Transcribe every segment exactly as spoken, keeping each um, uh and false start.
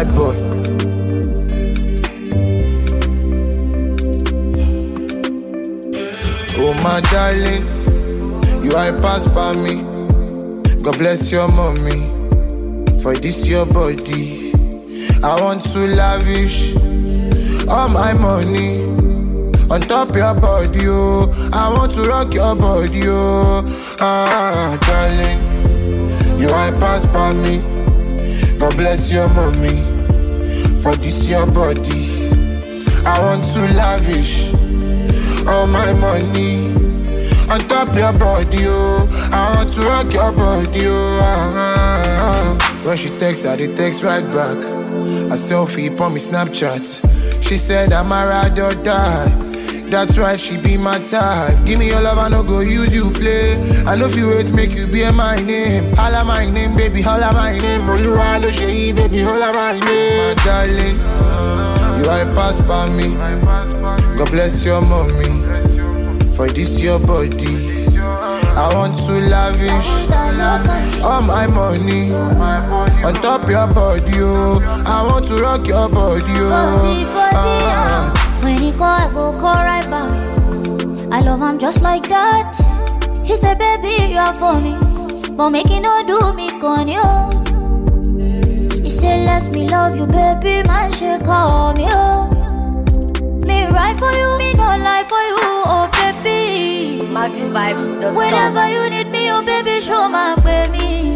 Vibe boy. Oh my darling, you I pass by me. God bless your mommy for this your body. I want to lavish all my money on top your body, oh. I want to rock your body, oh. Ah, darling, you I pass by me. God bless your mommy for this your body. I want to lavish all my money on top your body, oh. I want to rock your body, oh. Ah, when she texts, I dey text right back. A selfie on me Snapchat. She said I'm a ride or die. That's right, she be my type. Give me your love, I no go use you play. I know if you wait, make you be my name. Holla my name, baby, holla my name. Oluwa lo ṣe, baby, holla my name. My darling, you I pass by me. God bless your mommy for this your body. I want to lavish all my money on top your body, oh. I want to rock your body, oh. Ah. When he call, I go call right back. I love him just like that. He said, baby, you are for me, but make it no do me con you. He said, let me love you, baby, man, she call me, oh. Me right for you, me no lie for you, oh baby. Maxi Vibes dot com. Whenever you need me, oh baby, show my baby.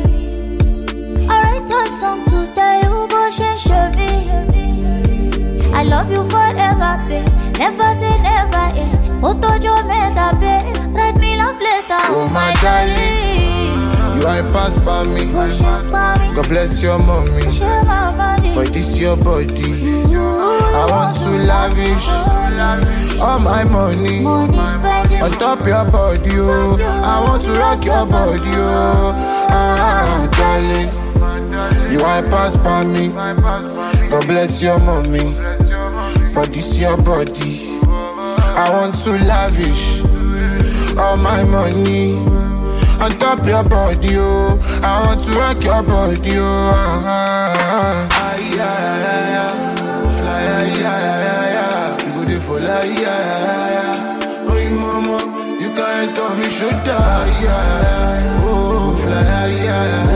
I write a song today, you go share me. I love you forever, babe. Never say never, eh. Otojo meda, babe. Write me love letter, oh my darling. You I pass by me. God bless your mommy for this your body. I want to lavish all my money on top your body, oh. I want to rock your body, oh. Ah, darling, you I pass by me. God bless your mommy for this your body. I want to lavish all my money on top your body, oh. I want to rock your body, oh. Ah, ah, yeah, yeah, yeah. Fly, yeah, yeah, yeah. You go there for like, yeah, yeah. Oh, you mama, you can't stop me, should die, yeah. Oh, fly, yeah, yeah.